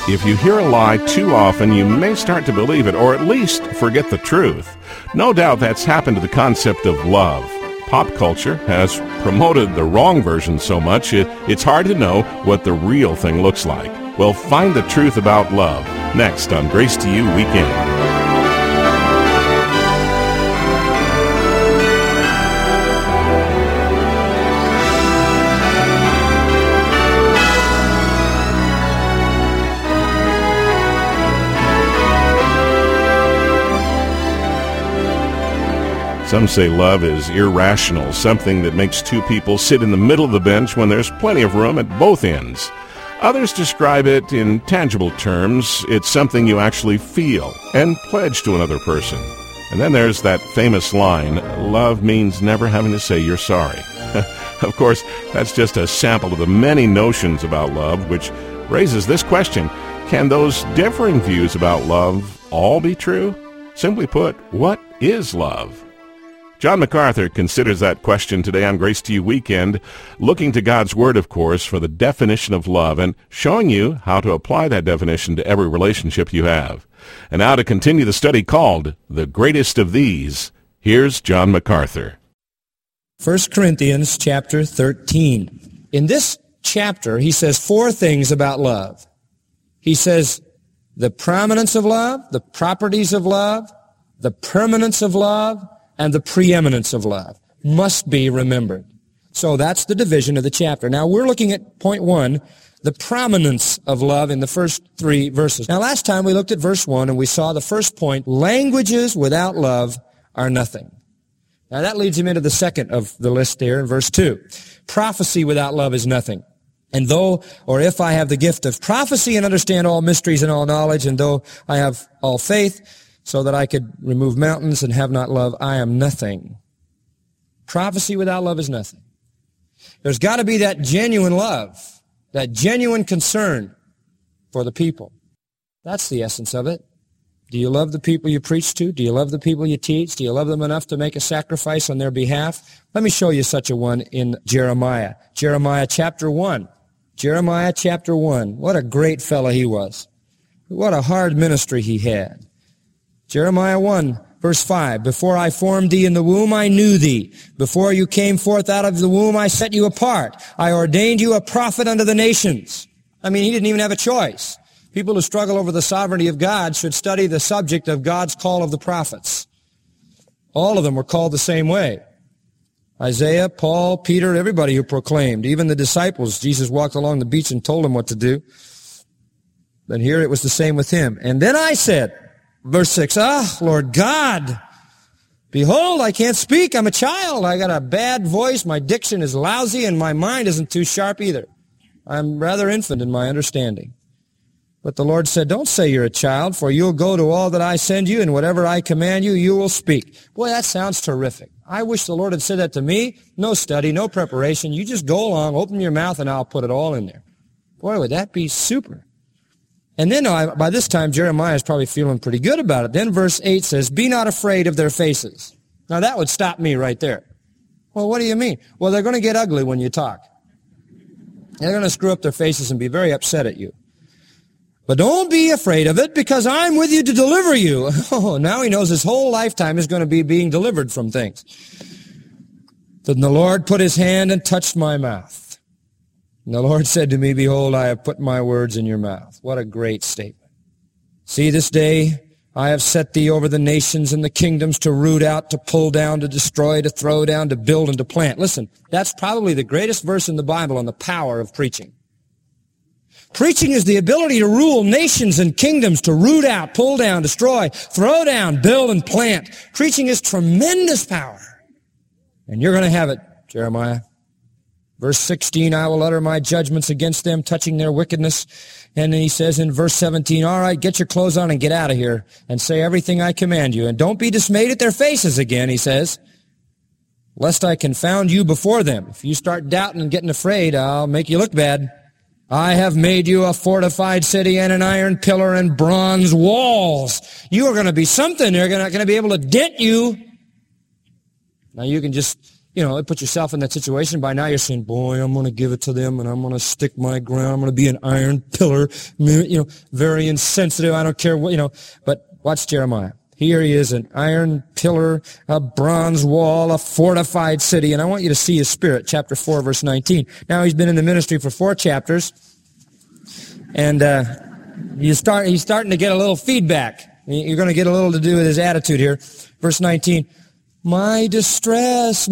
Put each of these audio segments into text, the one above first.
If you hear a lie too often, you may start to believe it, or at least forget the truth. No doubt that's happened to the concept of love. Pop culture has promoted the wrong version so much, it's hard to know what the real thing looks like. Well, find the truth about love next on Grace to You Weekend. Some say love is irrational, something that makes two people sit in the middle of the bench when there's plenty of room at both ends. Others describe it in tangible terms. It's something you actually feel and pledge to another person. And then there's that famous line, love means never having to say you're sorry. Of course, that's just a sample of the many notions about love, which raises this question: can those differing views about love all be true? Simply put, what is love? John MacArthur considers that question today on Grace to You Weekend, looking to God's Word, of course, for the definition of love and showing you how to apply that definition to every relationship you have. And now to continue the study called The Greatest of These, here's John MacArthur. 1 Corinthians chapter 13. In this chapter, he says 4 things about love. He says the prominence of love, the properties of love, the permanence of love, and the preeminence of love must be remembered. So that's the division of the chapter. Now we're looking at point 1, the prominence of love in the first 3 verses. Now last time we looked at verse 1 and we saw the first point, languages without love are nothing. Now that leads him into the second of the list there in verse 2. Prophecy without love is nothing. And though, or if I have the gift of prophecy and understand all mysteries and all knowledge, and though I have all faith, so that I could remove mountains and have not love, I am nothing. Prophecy without love is nothing. There's got to be that genuine love, that genuine concern for the people. That's the essence of it. Do you love the people you preach to? Do you love the people you teach? Do you love them enough to make a sacrifice on their behalf? Let me show you such a one in Jeremiah. Jeremiah chapter 1. Jeremiah chapter 1. What a great fellow he was. What a hard ministry he had. Jeremiah 1, verse 5, before I formed thee in the womb, I knew thee. Before you came forth out of the womb, I set you apart. I ordained you a prophet unto the nations. I mean, he didn't even have a choice. People who struggle over the sovereignty of God should study the subject of God's call of the prophets. All of them were called the same way. Isaiah, Paul, Peter, everybody who proclaimed, even the disciples, Jesus walked along the beach and told them what to do. Then here it was the same with him. And then I said, verse 6, Lord God, behold, I can't speak. I'm a child. I got a bad voice. My diction is lousy, and my mind isn't too sharp either. I'm rather infant in my understanding. But the Lord said, don't say you're a child, for you'll go to all that I send you, and whatever I command you, you will speak. Boy, that sounds terrific. I wish the Lord had said that to me. No study, no preparation. You just go along, open your mouth, and I'll put it all in there. Boy, would that be super. And then by this time, Jeremiah is probably feeling pretty good about it. Then verse 8 says, be not afraid of their faces. Now that would stop me right there. Well, what do you mean? Well, they're going to get ugly when you talk. They're going to screw up their faces and be very upset at you. But don't be afraid of it, because I'm with you to deliver you. Oh, now he knows his whole lifetime is going to be being delivered from things. Then the Lord put his hand and touched my mouth. And the Lord said to me, behold, I have put my words in your mouth. What a great statement. See, this day I have set thee over the nations and the kingdoms to root out, to pull down, to destroy, to throw down, to build, and to plant. Listen, that's probably the greatest verse in the Bible on the power of preaching. Preaching is the ability to rule nations and kingdoms, to root out, pull down, destroy, throw down, build, and plant. Preaching is tremendous power. And you're going to have it, Jeremiah. Verse 16, I will utter my judgments against them, touching their wickedness. And then he says in verse 17, all right, get your clothes on and get out of here, and say everything I command you. And don't be dismayed at their faces again, he says, lest I confound you before them. If you start doubting and getting afraid, I'll make you look bad. I have made you a fortified city and an iron pillar and bronze walls. You are going to be something. They're not going to be able to dent you. Now you can just put yourself in that situation. By now you're saying, boy, I'm going to give it to them and I'm going to stick my ground. I'm going to be an iron pillar, very insensitive. I don't care what, but watch Jeremiah. Here he is, an iron pillar, a bronze wall, a fortified city. And I want you to see his spirit, chapter 4, verse 19. Now he's been in the ministry for 4 chapters. And he's starting to get a little feedback. You're going to get a little to do with his attitude here. Verse 19. My distress,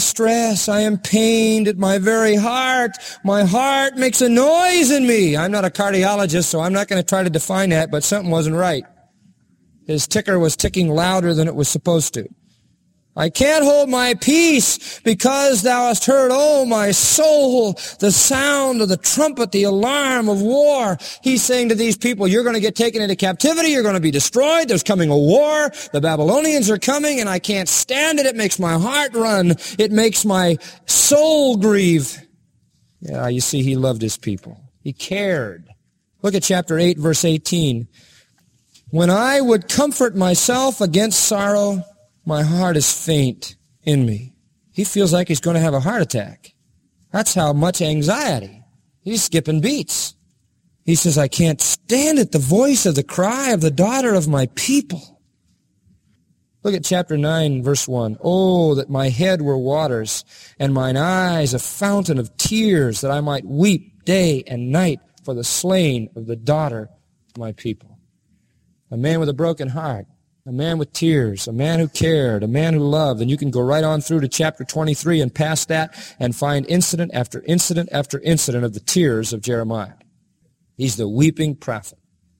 I am pained at my very heart. My heart makes a noise in me. I'm not a cardiologist, so I'm not going to try to define that, but something wasn't right. His ticker was ticking louder than it was supposed to. I can't hold my peace because thou hast heard, O my soul, the sound of the trumpet, the alarm of war. He's saying to these people, you're going to get taken into captivity. You're going to be destroyed. There's coming a war. The Babylonians are coming, and I can't stand it. It makes my heart run. It makes my soul grieve. Yeah, you see, he loved his people. He cared. Look at chapter 8, verse 18. When I would comfort myself against sorrow, my heart is faint in me. He feels like he's going to have a heart attack. That's how much anxiety. He's skipping beats. He says, I can't stand it, the voice of the cry of the daughter of my people. Look at chapter 9, verse 1. Oh, that my head were waters, and mine eyes a fountain of tears, that I might weep day and night for the slain of the daughter of my people. A man with a broken heart. A man with tears, a man who cared, a man who loved. And you can go right on through to chapter 23 and past that and find incident after incident after incident of the tears of Jeremiah. He's the weeping prophet.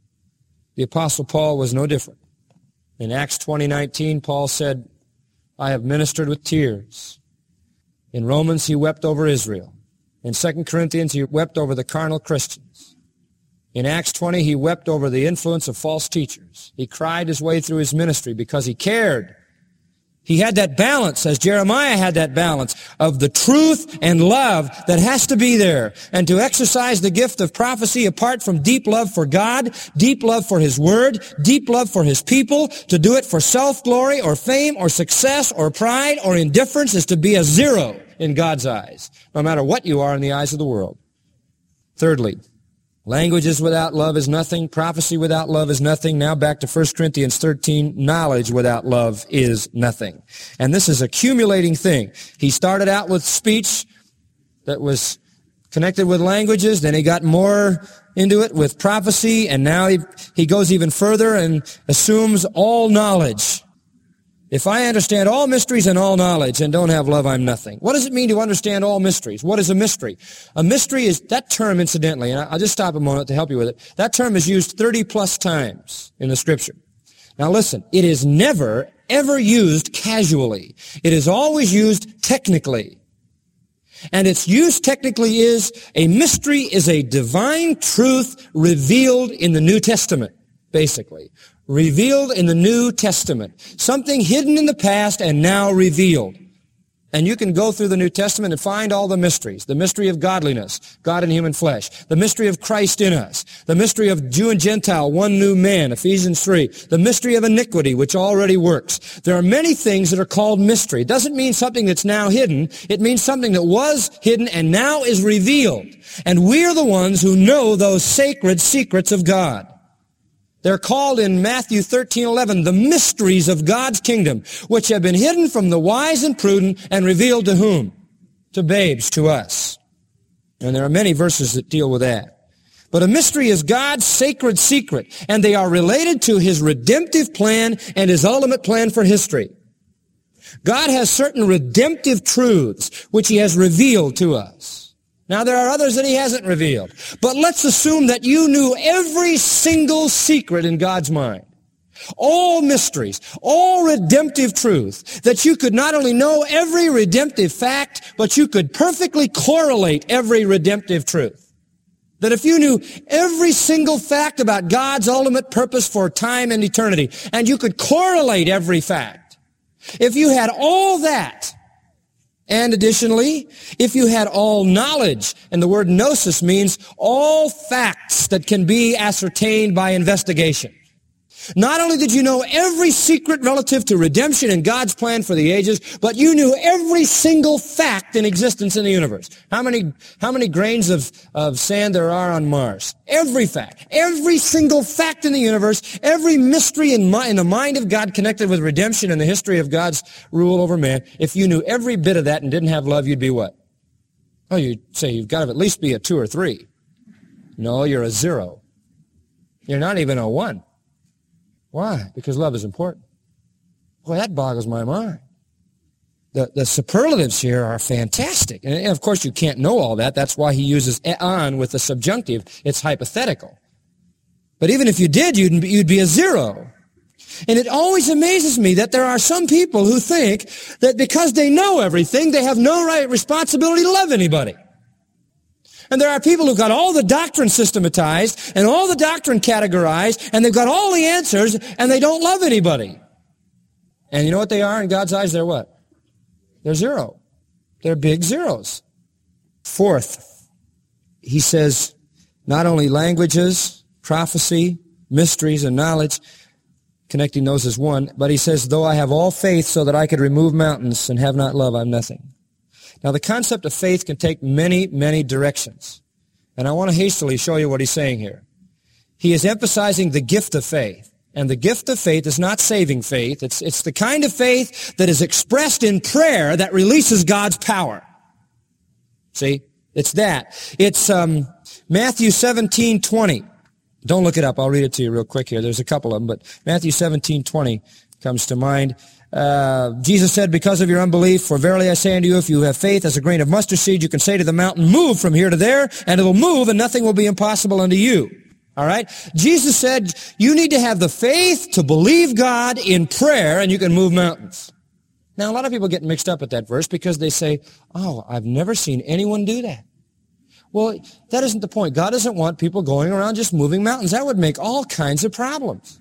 The Apostle Paul was no different. In Acts 20:19, Paul said, I have ministered with tears. In Romans, he wept over Israel. In 2 Corinthians, he wept over the carnal Christians. In Acts 20, he wept over the influence of false teachers. He cried his way through his ministry because he cared. He had that balance, as Jeremiah had that balance, of the truth and love that has to be there. And to exercise the gift of prophecy apart from deep love for God, deep love for his word, deep love for his people, to do it for self-glory or fame or success or pride or indifference is to be a zero in God's eyes, no matter what you are in the eyes of the world. Thirdly, languages without love is nothing. Prophecy without love is nothing. Now back to 1 Corinthians 13. Knowledge without love is nothing. And this is a accumulating thing. He started out with speech that was connected with languages. Then he got more into it with prophecy. And now he goes even further and assumes all knowledge. If I understand all mysteries and all knowledge and don't have love, I'm nothing. What does it mean to understand all mysteries? What is a mystery? A mystery is, that term incidentally, and I'll just stop a moment to help you with it, that term is used 30 plus times in the Scripture. Now listen, it is never, ever used casually. It is always used technically. And its use technically is, a mystery is a divine truth revealed in the New Testament, basically. Revealed in the New Testament. Something hidden in the past and now revealed. And you can go through the New Testament and find all the mysteries. The mystery of godliness, God in human flesh. The mystery of Christ in us. The mystery of Jew and Gentile, one new man, Ephesians 3. The mystery of iniquity, which already works. There are many things that are called mystery. It doesn't mean something that's now hidden. It means something that was hidden and now is revealed. And we're the ones who know those sacred secrets of God. They're called in Matthew 13:11 the mysteries of God's kingdom, which have been hidden from the wise and prudent and revealed to whom? To babes, to us. And there are many verses that deal with that. But a mystery is God's sacred secret, and they are related to his redemptive plan and his ultimate plan for history. God has certain redemptive truths which he has revealed to us. Now, there are others that he hasn't revealed. But let's assume that you knew every single secret in God's mind. All mysteries, all redemptive truth, that you could not only know every redemptive fact, but you could perfectly correlate every redemptive truth. That if you knew every single fact about God's ultimate purpose for time and eternity, and you could correlate every fact, if you had all that, and additionally, if you had all knowledge, and the word gnosis means all facts that can be ascertained by investigation. Not only did you know every secret relative to redemption and God's plan for the ages, but you knew every single fact in existence in the universe. How many grains of sand there are on Mars? Every fact. Every single fact in the universe, every mystery in the mind of God connected with redemption and the history of God's rule over man. If you knew every bit of that and didn't have love, you'd be what? Oh, you'd say you've got to at least be a 2 or 3. No, you're a 0. You're not even a 1. Why? Because love is important. Boy, that boggles my mind. The superlatives here are fantastic. And of course you can't know all that. That's why he uses on with the subjunctive. It's hypothetical. But even if you did, you'd be a 0. And it always amazes me that there are some people who think that because they know everything, they have no right responsibility to love anybody. And there are people who've got all the doctrine systematized and all the doctrine categorized, and they've got all the answers, and they don't love anybody. And you know what they are in God's eyes? They're what? They're 0. They're big zeros. Fourth, he says, not only languages, prophecy, mysteries, and knowledge, connecting those as one, but he says, though I have all faith so that I could remove mountains and have not love, I'm nothing. Now, the concept of faith can take many, many directions. And I want to hastily show you what he's saying here. He is emphasizing the gift of faith. And the gift of faith is not saving faith. It's the kind of faith that is expressed in prayer that releases God's power. See? It's that. It's Matthew 17:20. Don't look it up. I'll read it to you real quick here. There's a couple of them, but Matthew 17:20 comes to mind. Jesus said, because of your unbelief, for verily I say unto you, if you have faith as a grain of mustard seed, you can say to the mountain, move from here to there, and it'll move, and nothing will be impossible unto you. All right? Jesus said, you need to have the faith to believe God in prayer, and you can move mountains. Now, a lot of people get mixed up at that verse because they say, oh, I've never seen anyone do that. Well, that isn't the point. God doesn't want people going around just moving mountains. That would make all kinds of problems.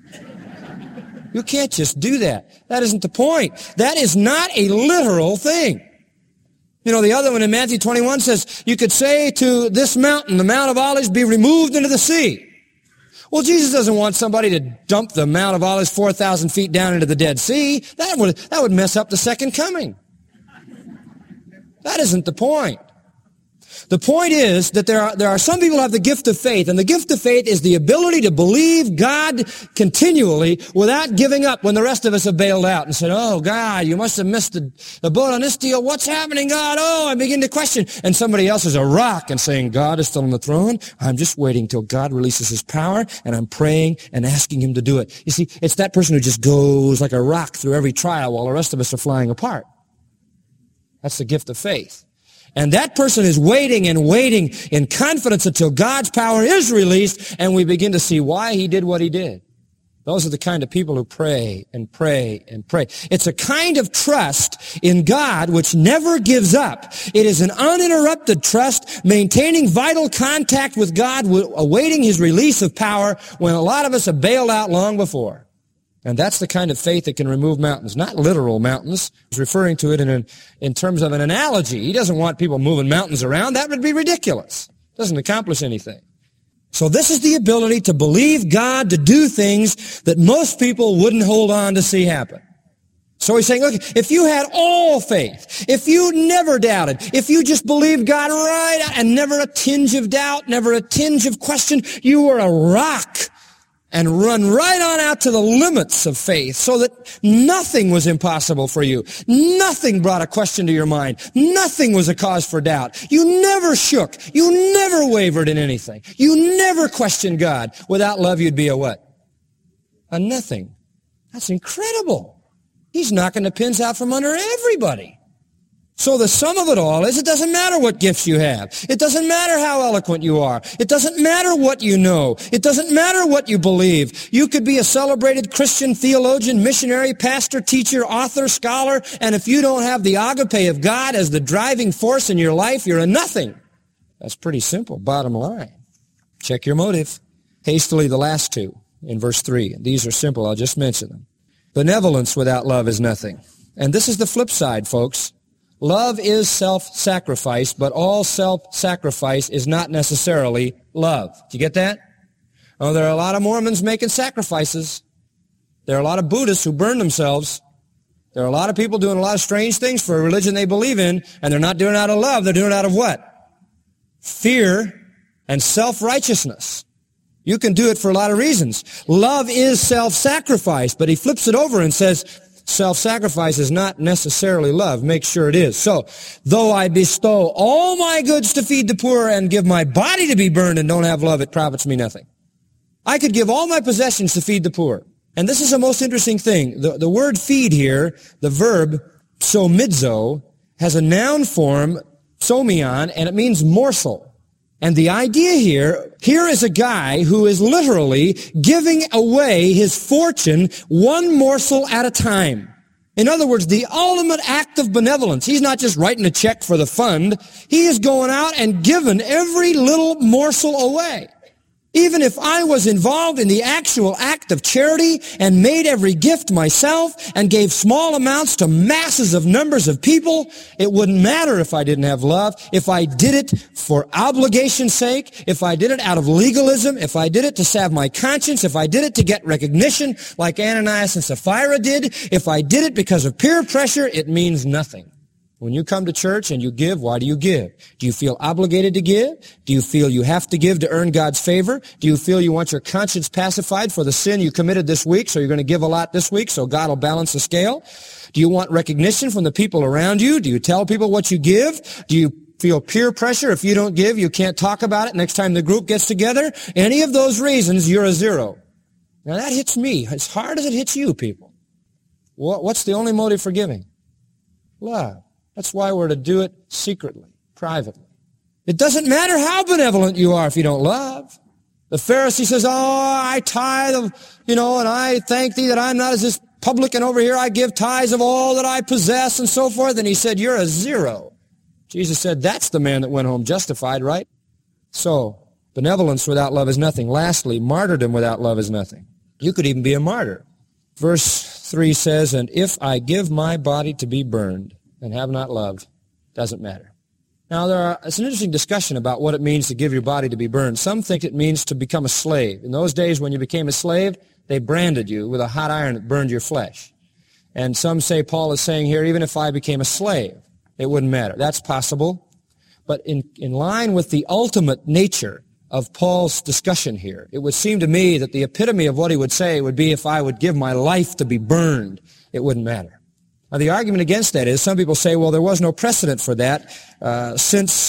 You can't just do that. That isn't the point. That is not a literal thing. You know, the other one in Matthew 21 says, you could say to this mountain, the Mount of Olives, be removed into the sea. Well, Jesus doesn't want somebody to dump the Mount of Olives 4,000 feet down into the Dead Sea. That would mess up the second coming. That isn't the point. The point is that there are some people who have the gift of faith, and the gift of faith is the ability to believe God continually without giving up when the rest of us have bailed out and said, oh, God, you must have missed the boat on this deal. What's happening, God? Oh, I begin to question. And somebody else is a rock and saying, God is still on the throne. I'm just waiting till God releases his power, and I'm praying and asking him to do it. You see, it's that person who just goes like a rock through every trial while the rest of us are flying apart. That's the gift of faith. And that person is waiting and waiting in confidence until God's power is released, and we begin to see why he did what he did. Those are the kind of people who pray and pray and pray. It's a kind of trust in God which never gives up. It is an uninterrupted trust, maintaining vital contact with God, awaiting his release of power when a lot of us have bailed out long before. And that's the kind of faith that can remove mountains, not literal mountains. He's referring to it in terms of an analogy. He doesn't want people moving mountains around. That would be ridiculous. It doesn't accomplish anything. So this is the ability to believe God to do things that most people wouldn't hold on to see happen. So he's saying, look, if you had all faith, if you never doubted, if you just believed God right and never a tinge of doubt, never a tinge of question, you were a rock. And run right on out to the limits of faith so that nothing was impossible for you. Nothing brought a question to your mind. Nothing was a cause for doubt. You never shook. You never wavered in anything. You never questioned God. Without love, you'd be a what? A nothing. That's incredible. He's knocking the pins out from under everybody. So the sum of it all is it doesn't matter what gifts you have. It doesn't matter how eloquent you are. It doesn't matter what you know. It doesn't matter what you believe. You could be a celebrated Christian theologian, missionary, pastor, teacher, author, scholar, and if you don't have the agape of God as the driving force in your life, you're a nothing. That's pretty simple, bottom line. Check your motive. Hastily, the last two in verse 3. These are simple. I'll just mention them. Benevolence without love is nothing. And this is the flip side, folks. Love is self-sacrifice, but all self-sacrifice is not necessarily love. Do you get that? Oh, there are a lot of Mormons making sacrifices. There are a lot of Buddhists who burn themselves. There are a lot of people doing a lot of strange things for a religion they believe in, and they're not doing it out of love. They're doing it out of what? Fear and self-righteousness. You can do it for a lot of reasons. Love is self-sacrifice, but he flips it over and says, self-sacrifice is not necessarily love. Make sure it is. So, though I bestow all my goods to feed the poor and give my body to be burned and don't have love, it profits me nothing. I could give all my possessions to feed the poor. And this is a most interesting thing. The word feed here, the verb somizo, has a noun form, somion, and it means morsel. And the idea here is a guy who is literally giving away his fortune one morsel at a time. In other words, the ultimate act of benevolence. He's not just writing a check for the fund. He is going out and giving every little morsel away. Even if I was involved in the actual act of charity and made every gift myself and gave small amounts to masses of numbers of people, it wouldn't matter if I didn't have love. If I did it for obligation's sake, if I did it out of legalism, if I did it to salve my conscience, if I did it to get recognition like Ananias and Sapphira did, if I did it because of peer pressure, it means nothing. When you come to church and you give, why do you give? Do you feel obligated to give? Do you feel you have to give to earn God's favor? Do you feel you want your conscience pacified for the sin you committed this week, so you're going to give a lot this week so God will balance the scale? Do you want recognition from the people around you? Do you tell people what you give? Do you feel peer pressure? If you don't give, you can't talk about it next time the group gets together? Any of those reasons, you're a zero. Now that hits me as hard as it hits you people. What's the only motive for giving? Love. That's why we're to do it secretly, privately. It doesn't matter how benevolent you are if you don't love. The Pharisee says, I tithe and I thank thee that I'm not as this publican over here. I give tithes of all that I possess and so forth. And he said, you're a zero. Jesus said, that's the man that went home justified, right? So, benevolence without love is nothing. Lastly, martyrdom without love is nothing. You could even be a martyr. Verse 3 says, and if I give my body to be burned, and have not love, doesn't matter. Now, it's an interesting discussion about what it means to give your body to be burned. Some think it means to become a slave. In those days when you became a slave, they branded you with a hot iron that burned your flesh. And some say Paul is saying here, even if I became a slave, it wouldn't matter. That's possible. But in line with the ultimate nature of Paul's discussion here, it would seem to me that the epitome of what he would say would be if I would give my life to be burned, it wouldn't matter. Now, the argument against that is some people say, well, there was no precedent for that since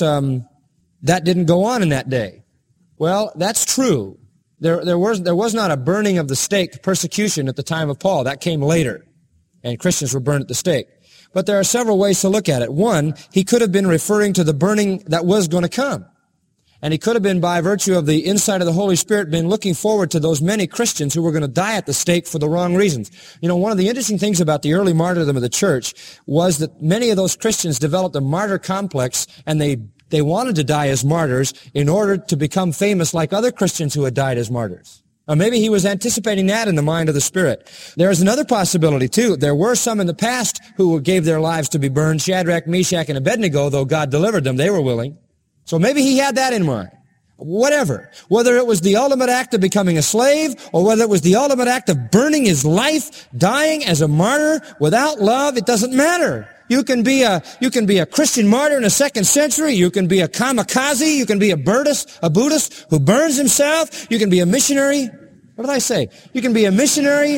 that didn't go on in that day. Well, that's true. There was not a burning of the stake, persecution at the time of Paul. That came later, and Christians were burned at the stake. But there are several ways to look at it. One, he could have been referring to the burning that was going to come. And he could have been, by virtue of the insight of the Holy Spirit, been looking forward to those many Christians who were going to die at the stake for the wrong reasons. One of the interesting things about the early martyrdom of the church was that many of those Christians developed a martyr complex, and they wanted to die as martyrs in order to become famous like other Christians who had died as martyrs. Or maybe he was anticipating that in the mind of the Spirit. There is another possibility, too. There were some in the past who gave their lives to be burned. Shadrach, Meshach, and Abednego, though God delivered them, they were willing. So maybe he had that in mind. Whatever. Whether it was the ultimate act of becoming a slave, or whether it was the ultimate act of burning his life, dying as a martyr without love, it doesn't matter. You can be a Christian martyr in the 2nd century. You can be a kamikaze. You can be a Buddhist who burns himself. You can be a missionary. What did I say? You can be a missionary.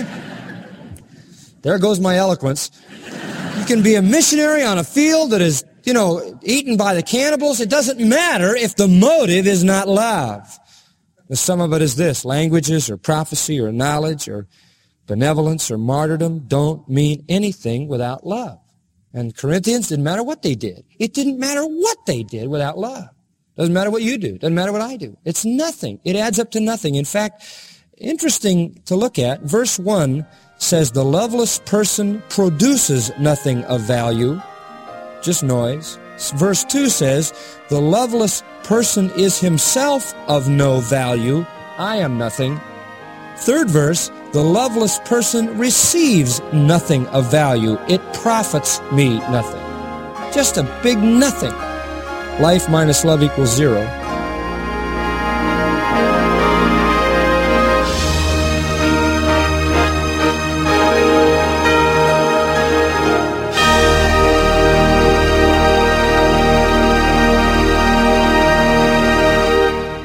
There goes my eloquence. You can be a missionary on a field that is eaten by the cannibals. It doesn't matter if the motive is not love. Some of it is this: languages or prophecy or knowledge or benevolence or martyrdom don't mean anything without love. And Corinthians, didn't matter what they did. It didn't matter what they did without love. Doesn't matter what you do. Doesn't matter what I do. It's nothing. It adds up to nothing. In fact, interesting to look at, verse 1 says the loveless person produces nothing of value, just noise. Verse 2 says, the loveless person is himself of no value. I am nothing. Third verse, the loveless person receives nothing of value. It profits me nothing. Just a big nothing. Life minus love equals 0.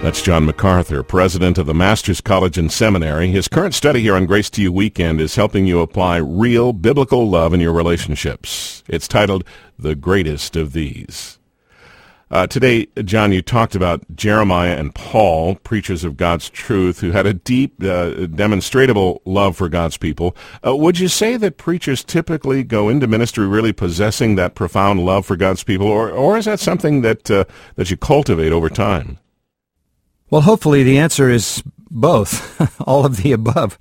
That's John MacArthur, president of the Masters College and Seminary. His current study here on Grace to You Weekend is helping you apply real biblical love in your relationships. It's titled, The Greatest of These. Today, John, you talked about Jeremiah and Paul, preachers of God's truth, who had a deep, demonstrable love for God's people. Would you say that preachers typically go into ministry really possessing that profound love for God's people, or is that something that you cultivate over time? Well, hopefully the answer is both, all of the above.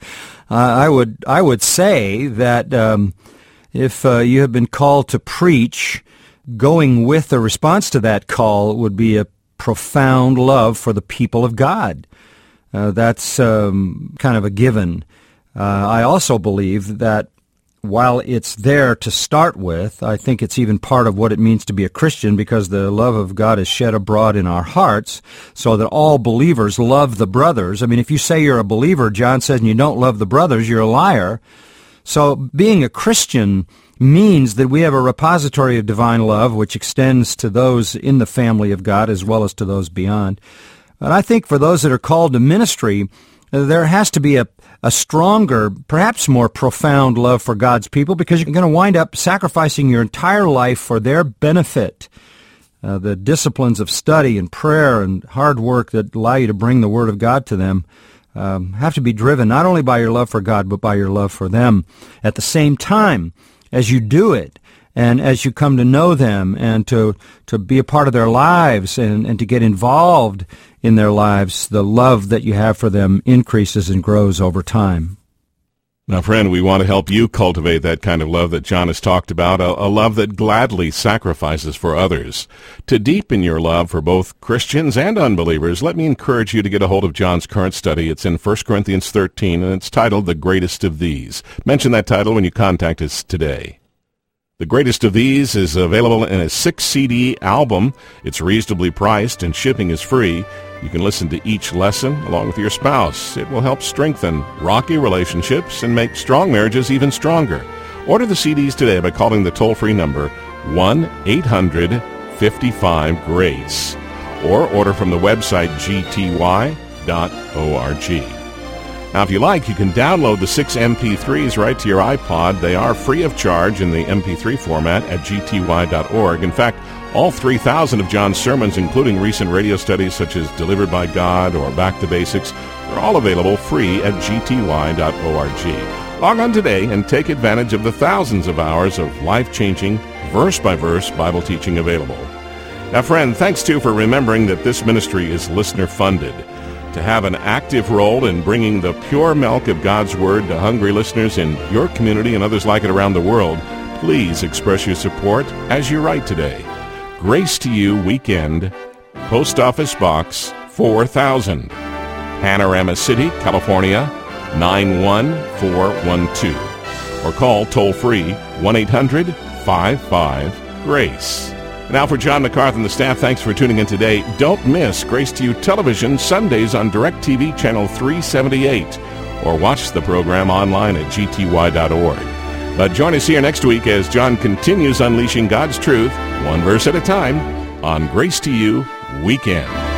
I would say that if you have been called to preach, going with a response to that call would be a profound love for the people of God. That's kind of a given. I also believe that while it's there to start with, I think it's even part of what it means to be a Christian, because the love of God is shed abroad in our hearts so that all believers love the brothers. I mean, if you say you're a believer, John says, and you don't love the brothers, you're a liar. So being a Christian means that we have a repository of divine love which extends to those in the family of God as well as to those beyond. But I think for those that are called to ministry, there has to be a stronger, perhaps more profound love for God's people, because you're going to wind up sacrificing your entire life for their benefit. The disciplines of study and prayer and hard work that allow you to bring the Word of God to them have to be driven not only by your love for God, but by your love for them. At the same time, as you do it, and as you come to know them and to be a part of their lives and to get involved in their lives, the love that you have for them increases and grows over time. Now, friend, we want to help you cultivate that kind of love that John has talked about, a love that gladly sacrifices for others. To deepen your love for both Christians and unbelievers, let me encourage you to get a hold of John's current study. It's in 1 Corinthians 13, and it's titled, The Greatest of These. Mention that title when you contact us today. The Greatest of These is available in a 6-CD album. It's reasonably priced, and shipping is free. You can listen to each lesson along with your spouse. It will help strengthen rocky relationships and make strong marriages even stronger. Order the CDs today by calling the toll-free number 1-800-55-GRACE or order from the website gty.org. Now, if you like, you can download the 6 MP3s right to your iPod. They are free of charge in the MP3 format at gty.org. In fact, all 3,000 of John's sermons, including recent radio studies such as Delivered by God or Back to Basics, are all available free at gty.org. Log on today and take advantage of the thousands of hours of life-changing, verse-by-verse Bible teaching available. Now, friend, thanks, too, for remembering that this ministry is listener-funded. To have an active role in bringing the pure milk of God's Word to hungry listeners in your community and others like it around the world, please express your support as you write today. Grace to You Weekend, Post Office Box 4000, Panorama City, California 91412. Or call toll-free 1-800-55-GRACE. Now for John MacArthur and the staff, thanks for tuning in today. Don't miss Grace to You Television Sundays on DirecTV Channel 378, or watch the program online at gty.org. But join us here next week as John continues unleashing God's truth, one verse at a time, on Grace to You Weekend.